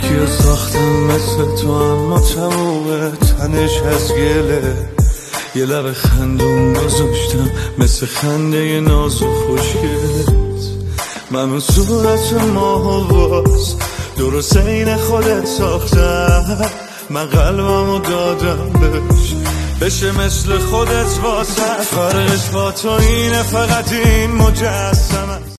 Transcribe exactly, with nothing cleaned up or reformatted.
کیو ساختم مثل تو اما تموم تنش از گله، یه لب خندون گذاشتم مثل خنده ناز و خوشگلت. من اون صورت ماه و باز درست این خودت ساختم، من قلبمو دادم بهش بشه مثل خودت واسه. فرقش با تو اینه فقط این مجسمه